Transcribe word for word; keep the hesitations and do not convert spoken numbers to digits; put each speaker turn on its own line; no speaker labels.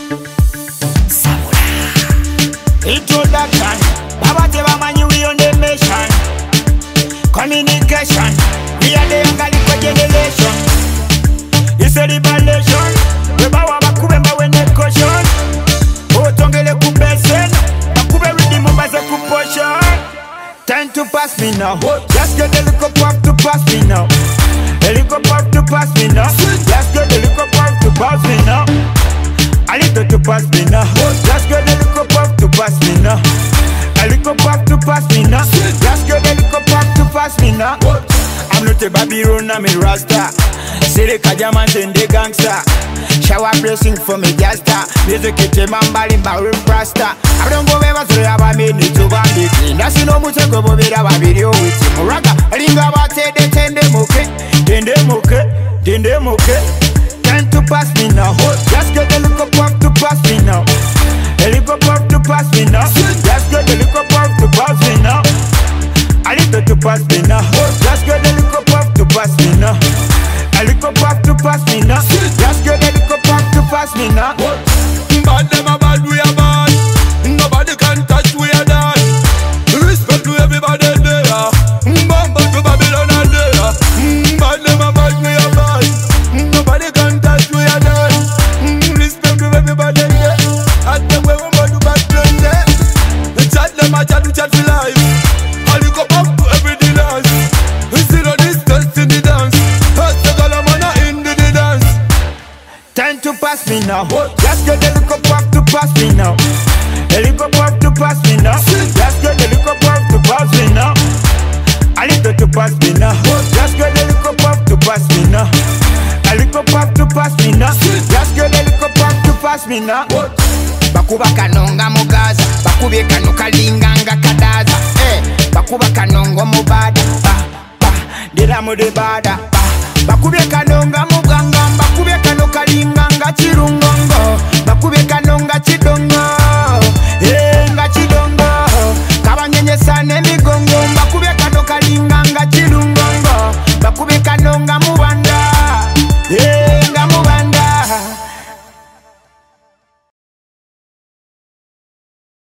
Introduction, Baba Teba Manu, we on the mission. Communication, we are the younger liquid generation. It's a revelation. We bawa bakubemba when they caution. Oh, tongele kubesen, bakube with the members of potion. Time to pass me now. Just get the little pop to pass me now. A little pop to pass me now. Just get the little pop to pass me now. A little to pass me now. Just get the little pop to pass me now. A little pop to pass me now. Just get the little pop to pass me now. I'm not a Babylon, I'm a Rasta. Siri Kajaman and the gangster. Shower blessing for me, Jasta. Music it, Mambali, Barry Rasta. I don't go ever through a minute to Bambi. That's no Mutako Bobida video with Muraga. Ringa Bate, the Tende Moke, Tende Moke, Tende Moke. Time to pass me now. Just get the little pop to pass me now. A little pop to pass me now. Just get the little pop to pass me now. A little to pass me now. Just get the little pop to pass me now. A little pop to pass me now. Just get a little pop to pass me now.
Bad them a bad, we a bad. Nobody can touch, we a done. Respect to everybody there. Bamba to Babylon and there. Bad them a bad, we a bad. Nobody can touch, we a done. Respect to everybody there. At them we want to back them there. The chat them a chat, we chat for life. All you go up to every dance. We see no distance in the dance.
Time to pass me now. Just get the little pop to pass me now. A little pop to pass me now. Just get the little pop to pass me now. A little to pass me now. Just get the little pop to pass me now. A little pop to pass me now. Just get the little pop to pass me now. Bakuba kanonga mugaza, bakubye kano kalinganga kadaza. Eh, bakuba kanongo mubada, ba ba, diramu de bada, ba. Bakubye kanonga muganga, bakubye kano kalinganga chirungo.